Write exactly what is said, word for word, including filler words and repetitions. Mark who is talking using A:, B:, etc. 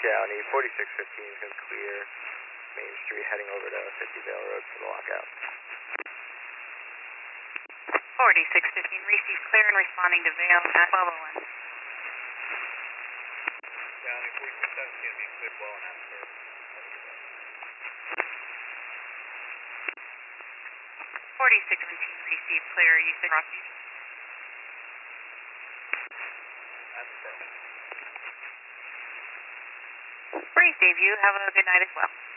A: Downey, forty-six fifteen is going to clear Main Street heading over to fifty Vale Road for the lockout.
B: forty-six fifteen, receive clear and responding to Vale at twelve oh one.
C: Downey, forty-six seventeen being cleared well and after.
B: forty-six seventeen, receive clear, you said Rocky?
C: That's perfect.
B: Breeze, Dave, you have a good night as well.